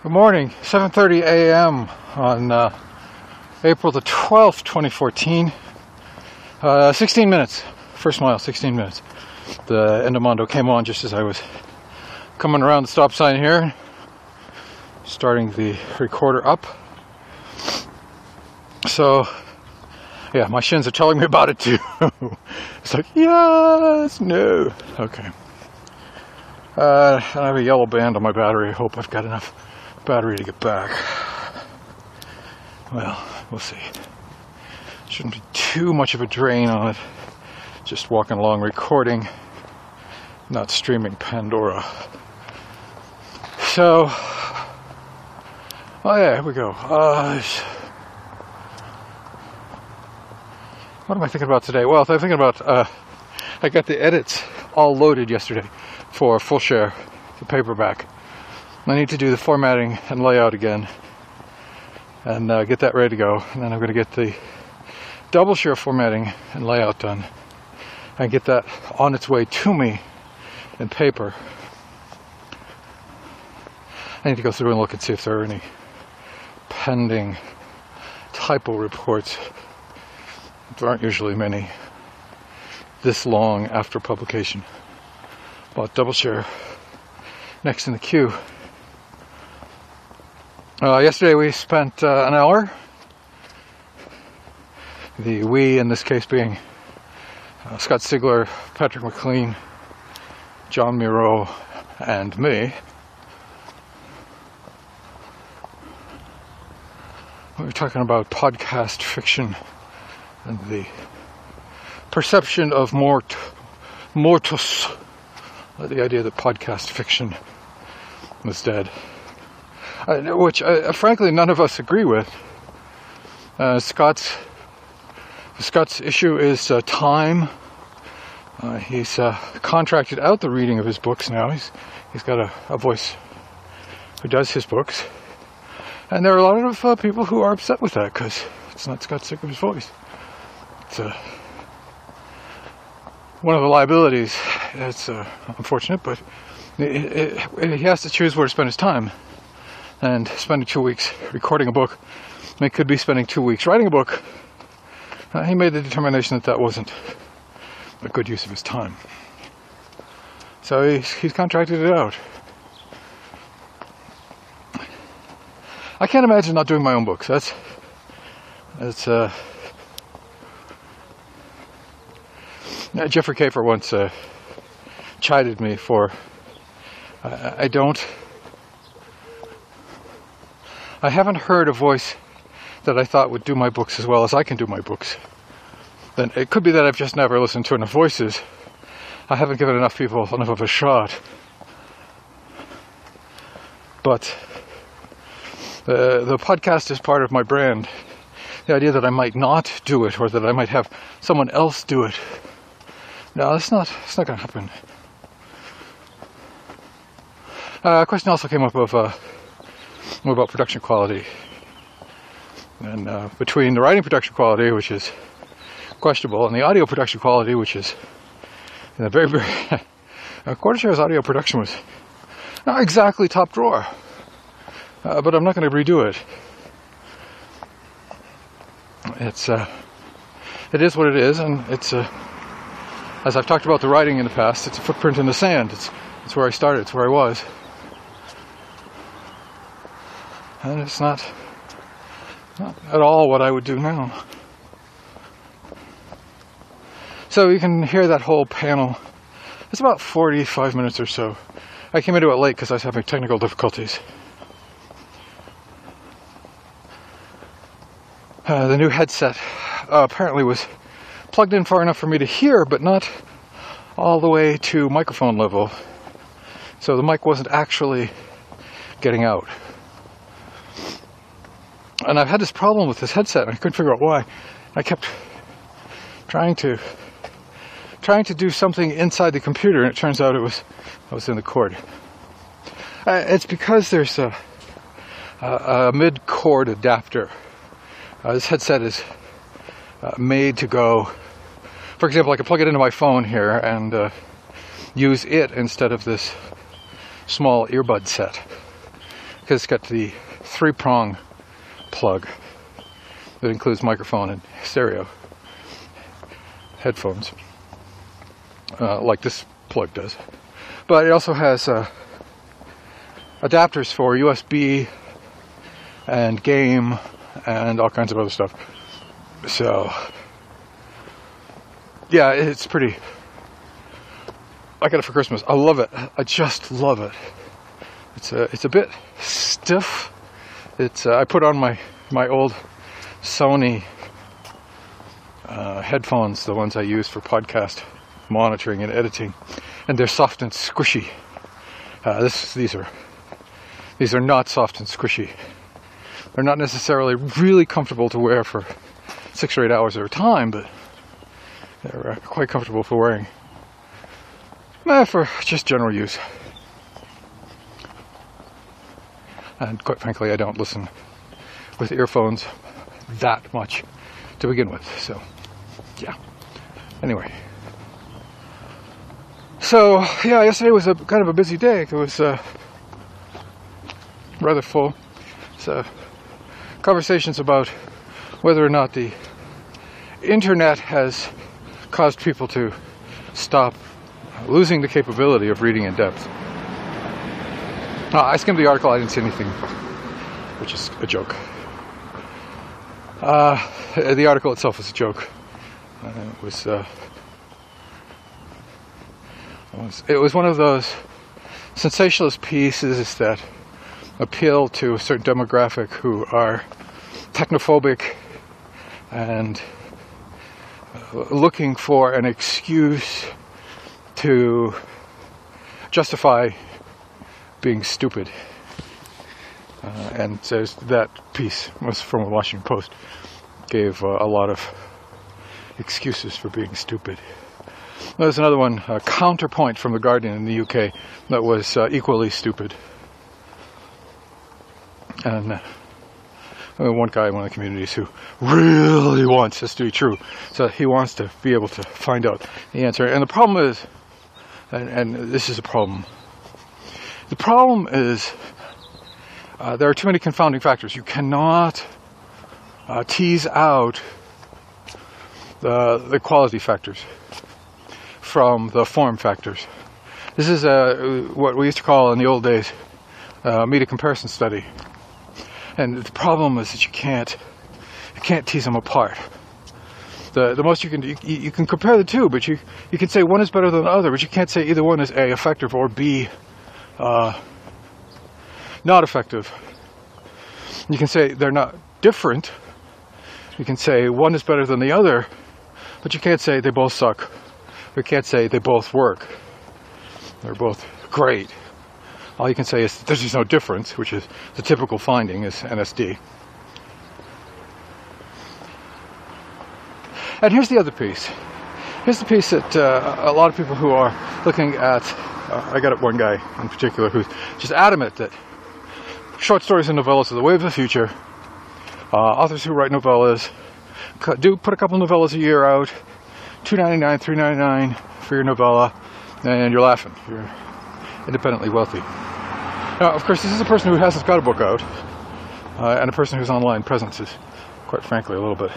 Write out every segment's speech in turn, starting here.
Good morning, 7:30 a.m. on April the 12th, 2014. 16 minutes, first mile, 16 minutes. The Endomondo came on just as I was coming around the stop sign here, starting the recorder up. So, yeah, my shins are telling me about it too. It's like, yes, no. Okay. I have a yellow band on my battery. I hope I've got enough battery to get back. Well, we'll see. Shouldn't be too much of a drain on it. Just walking along recording, not streaming Pandora. So, oh yeah, here we go. What am I thinking about today? Well, I'm thinking about, I got the edits all loaded yesterday for Full Share, the paperback. I need to do the formatting and layout again and get that ready to go. And then I'm going to get the Double Share formatting and layout done and get that on its way to me in paper. I need to go through and look and see if there are any pending typo reports. There aren't usually many this long after publication. But Double Share next in the queue. Yesterday we spent an hour, the we in this case being Scott Sigler, Patrick McLean, John Miro, and me. We were talking about podcast fiction and the perception of mortus, the idea that podcast fiction was dead. Which, frankly, none of us agree with. Scott's issue is time. He's contracted out the reading of his books now. He's got a voice who does his books. And there are a lot of people who are upset with that because it's not Scott Sigler's voice. It's one of the liabilities. It's unfortunate, but he has to choose where to spend his time. And spending 2 weeks recording a book, he could be spending 2 weeks writing a book. He made the determination that wasn't a good use of his time. So he's contracted it out. I can't imagine not doing my own books. That's Jeffrey Kafer once chided me for I haven't heard a voice that I thought would do my books as well as I can do my books. Then it could be that I've just never listened to enough voices. I haven't given enough people enough of a shot. But the podcast is part of my brand. The idea that I might not do it or that I might have someone else do it. No, it's not going to happen. A question also came up of more about production quality. And between the writing production quality, which is questionable, and the audio production quality, which is in a very, very... Quarter Share's audio production was not exactly top drawer. But I'm not going to redo it. It is what it is, and it's as I've talked about the writing in the past, it's a footprint in the sand. It's where I started, it's where I was. And it's not at all what I would do now. So you can hear that whole panel. It's about 45 minutes or so. I came into it late because I was having technical difficulties. The new headset apparently was plugged in far enough for me to hear, but not all the way to microphone level. So the mic wasn't actually getting out. And I've had this problem with this headset, and I couldn't figure out why. I kept trying to do something inside the computer, and it turns out I was in the cord. It's because there's a mid-cord adapter. This headset is made to go. For example, I can plug it into my phone here and use it instead of this small earbud set. because it's got the 3-prong plug that includes microphone and stereo headphones, like this plug does. But it also has adapters for USB and game and all kinds of other stuff. So yeah, it's pretty. I got it for Christmas. I love it. I just love it. It's a bit stiff. I put on my old Sony headphones, the ones I use for podcast monitoring and editing, and they're soft and squishy. These are not soft and squishy. They're not necessarily really comfortable to wear for 6 or 8 hours at a time, but they're quite comfortable for wearing. For just general use. And quite frankly, I don't listen with earphones that much to begin with. So, yeah. Anyway. So, yeah, yesterday was kind of a busy day. It was rather full. So, conversations about whether or not the internet has caused people to stop losing the capability of reading in depth. I skimmed the article, I didn't see anything, which is a joke. The article itself is a joke. It was one of those sensationalist pieces that appeal to a certain demographic who are technophobic and looking for an excuse to justify being stupid. And says that piece was from the Washington Post, gave a lot of excuses for being stupid. There's another one, Counterpoint from The Guardian in the UK, that was equally stupid. And one guy in one of the communities who really wants this to be true, so he wants to be able to find out the answer. And the problem is, and this is a problem, the problem is there are too many confounding factors. You cannot tease out the quality factors from the form factors. This is what we used to call in the old days meta comparison study. And the problem is that you can't tease them apart. The most you can compare the two, but you can say one is better than the other, but you can't say either one is A, effective, or B, not effective. You can say they're not different. You can say one is better than the other, but you can't say they both suck. You can't say they both work. They're both great. All you can say is there's no difference, which is the typical finding is NSD. And here's the other piece. Here's the piece that a lot of people who are looking at, I got one guy in particular who's just adamant that short stories and novellas are the way of the future. Authors who write novellas do put a couple novellas a year out, $2.99, $3.99 for your novella, and you're laughing. You're independently wealthy. Now, of course, this is a person who hasn't got a book out, and a person whose online presence is, quite frankly, a little bit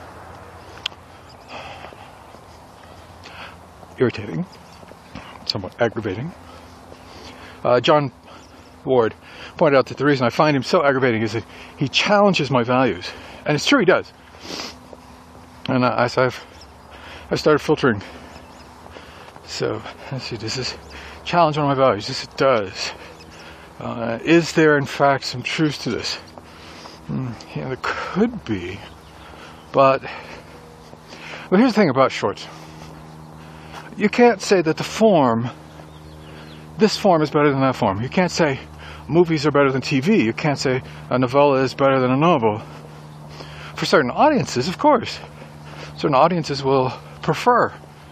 irritating, somewhat aggravating. John Ward pointed out that the reason I find him so aggravating is that he challenges my values, and it's true, he does. And I've started filtering. So let's see, does this challenge one of my values? Yes, it does. Is there in fact some truth to this? Yeah, there could be, but here's the thing about shorts. You can't say that this form is better than that form. You can't say movies are better than TV. You can't say a novella is better than a novel. For certain audiences, of course. Certain audiences will prefer.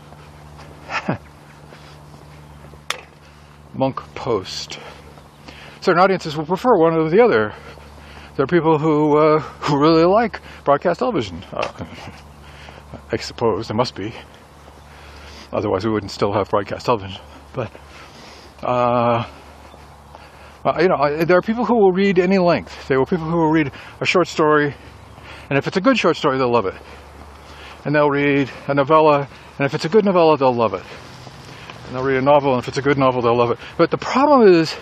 Monk Post. Certain audiences will prefer one over the other. There are people who really like broadcast television. I suppose there must be. Otherwise, we wouldn't still have broadcast television. But There are people who will read any length. There are people who will read a short story, and if it's a good short story, they'll love it. And they'll read a novella, and if it's a good novella, they'll love it. And they'll read a novel, and if it's a good novel, they'll love it. But the problem is,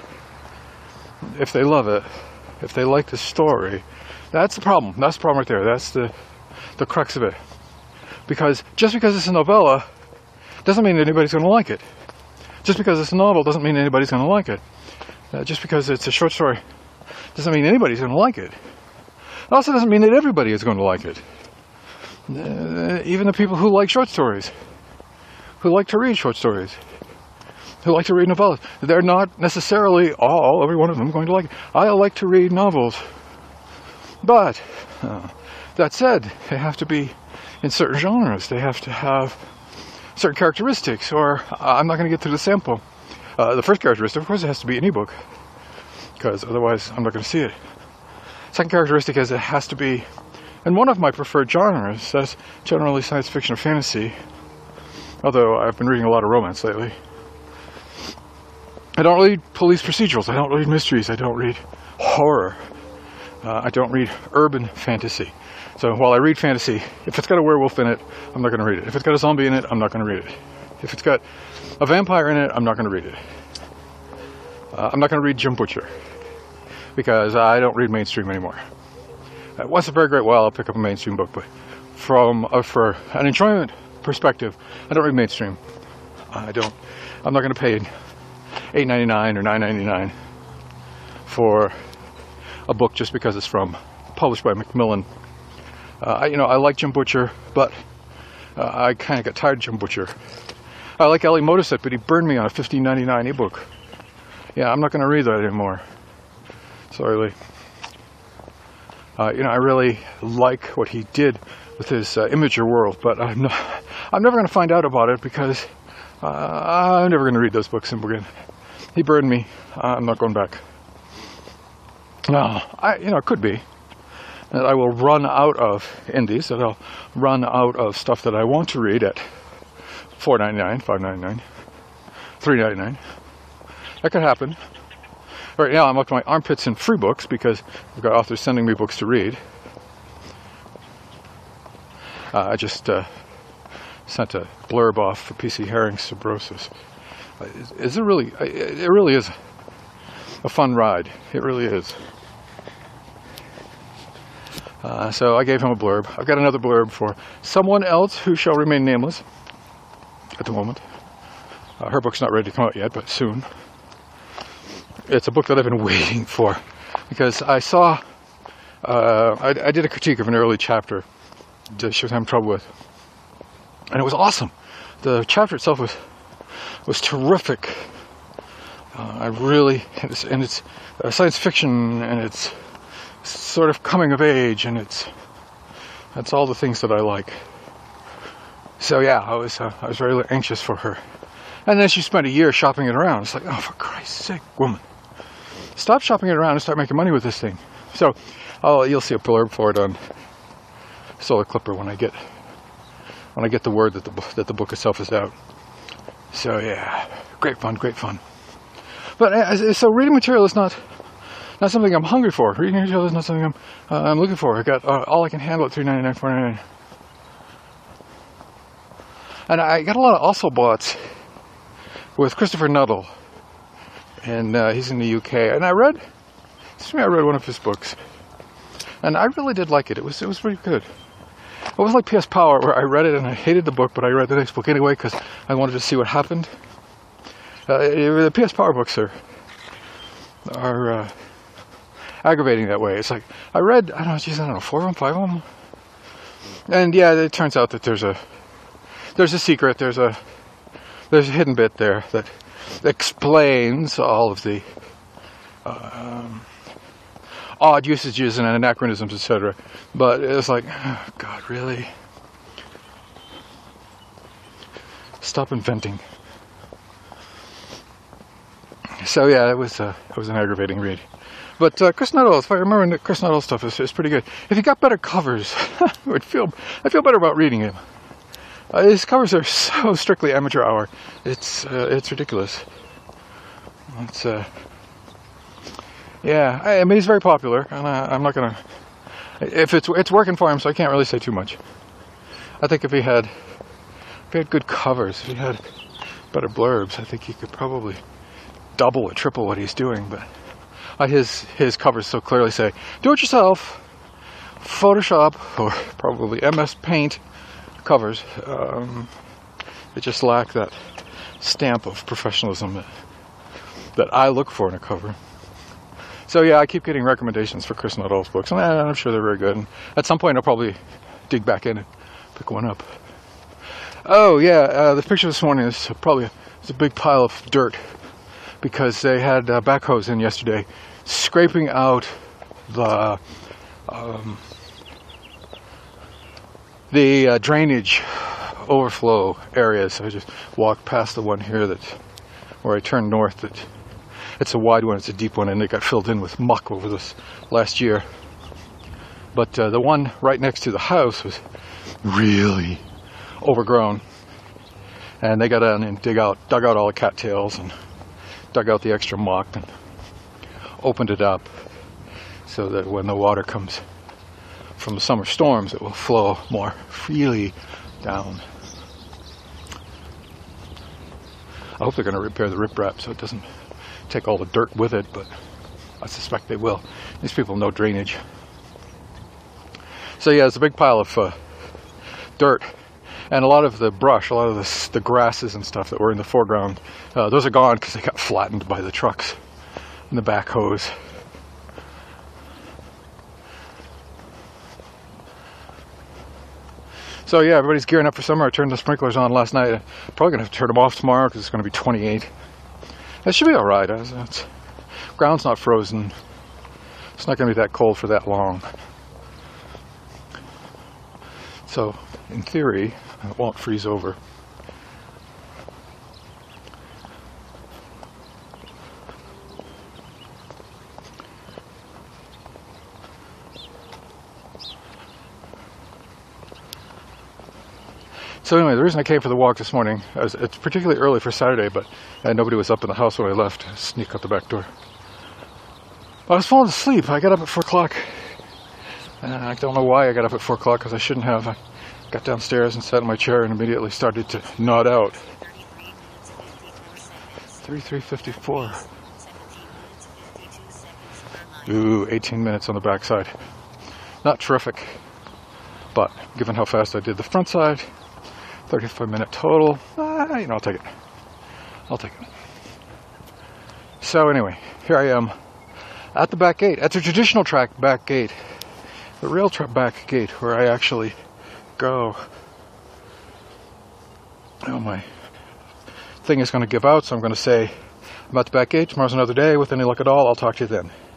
if they love it, if they like the story, that's the problem. That's the problem right there. That's the crux of it. Because just because it's a novella doesn't mean anybody's going to like it. Just because it's a novel doesn't mean anybody's going to like it. Just because it's a short story doesn't mean anybody's going to like it. It also doesn't mean that everybody is going to like it. Even the people who like short stories, who like to read short stories, who like to read novellas, they're not necessarily every one of them going to like it. I like to read novels. But, that said, they have to be in certain genres. They have to have certain characteristics, or I'm not going to get through the sample. The first characteristic, of course, it has to be an ebook, because otherwise I'm not going to see it. Second characteristic is it has to be in one of my preferred genres. That's generally science fiction or fantasy, although I've been reading a lot of romance lately. I don't read police procedurals. I don't read mysteries. I don't read horror. I don't read urban fantasy. So while I read fantasy, if it's got a werewolf in it, I'm not going to read it. If it's got a zombie in it, I'm not going to read it. If it's got a vampire in it, I'm not going to read it. I'm not going to read Jim Butcher, because I don't read mainstream anymore. Once in a very great while, I'll pick up a mainstream book, but for an enjoyment perspective, I don't read mainstream. I'm not going to pay $8.99 or $9.99 for a book just because it's published by Macmillan. I like Jim Butcher, but I kind of got tired of Jim Butcher. I like Ellie Modisette, but he burned me on a $15.99 ebook. Yeah, I'm not going to read that anymore. Sorry, Lee. I really like what he did with his Imager World, but I'm never going to find out about it because I'm never going to read those books again. He burned me. I'm not going back. No, it could be that I will run out of indies, that I'll run out of stuff that I want to read at $4.99, $5.99, $3.99. That could happen. Right now I'm up to my armpits in free books because I've got authors sending me books to read. I just sent a blurb off for P.C. Haring's Subrosis. It really is a fun ride. It really is. So I gave him a blurb. I've got another blurb for someone else who shall remain nameless at the moment. Her book's not ready to come out yet, but soon. It's a book that I've been waiting for because I saw, I did a critique of an early chapter that she was having trouble with, and it was awesome. The chapter itself was terrific. And it's science fiction, and it's sort of coming of age, and that's all the things that I like. So yeah, I was very anxious for her. And then she spent a year shopping it around. It's like, oh, for Christ's sake, woman, stop shopping it around and start making money with this thing. So you'll see a blurb for it on Solar Clipper when I get the word that the book itself is out. So yeah, great fun. But so reading material is not something I'm hungry for. Reading material is not something I'm looking for. I got all I can handle at $3.99, $4.99. And I got a lot of also boughts with Christopher Nuttall, and he's in the UK. And I read one of his books, and I really did like it. It was pretty good. It was like P.S. Power, where I read it and I hated the book, but I read the next book anyway because I wanted to see what happened. The P.S. Power books are aggravating that way. It's like I read, I don't know, 4 of them, 5 of them, and yeah, it turns out that there's a secret, there's a hidden bit there that explains all of the odd usages and anachronisms, etc. But it's like, oh, God, really? Stop inventing. So yeah, it was an aggravating read. But Chris Nuttall, if I remember, Chris Nuttall stuff is pretty good. If he got better covers, I'd feel better about reading him. His covers are so strictly amateur hour. It's ridiculous. Yeah, I mean, he's very popular, and I'm not gonna. If it's working for him, so I can't really say too much. I think if he had good covers, if he had better blurbs, I think he could probably double or triple what he's doing. But his covers so clearly say do it yourself, Photoshop or probably MS Paint covers. They just lack that stamp of professionalism that I look for in a cover. So yeah, I keep getting recommendations for Chris Nuttall's books, and I'm sure they're very good. And at some point, I'll probably dig back in and pick one up. Oh yeah, the picture this morning is probably it's a big pile of dirt because they had backhoes in yesterday, scraping out the drainage overflow areas. So I just walked past the one here where I turned north. It's a wide one, it's a deep one, and it got filled in with muck over this last year. But the one right next to the house was really overgrown. And they got down and dug out all the cattails and dug out the extra muck and opened it up so that when the water comes from the summer storms, it will flow more freely down. I hope they're going to repair the riprap so it doesn't take all the dirt with it, but I suspect they will. These people know drainage. So yeah, it's a big pile of dirt, and a lot of the brush, a lot of the grasses and stuff that were in the foreground, those are gone because they got flattened by the trucks and the backhoes. So yeah, everybody's gearing up for summer. I turned the sprinklers on last night. I'm probably gonna have to turn them off tomorrow because it's gonna be 28. That should be all right. Ground's not frozen. It's not going to be that cold for that long. So, in theory, it won't freeze over. So anyway, the reason I came for the walk this morning, it's particularly early for Saturday, but nobody was up in the house when I left. I sneak out the back door. I was falling asleep. I got up at 4 o'clock. I don't know why I got up at 4 o'clock, because I shouldn't have. I got downstairs and sat in my chair and immediately started to nod out. 3:54. Ooh, 18 minutes on the back side. Not terrific, but given how fast I did the front side, 35-minute total. I'll take it. I'll take it. So anyway, here I am at the back gate, at the traditional track back gate, the rail track back gate where I actually go. Oh, my thing is going to give out, so I'm going to say I'm at the back gate. Tomorrow's another day. With any luck at all, I'll talk to you then.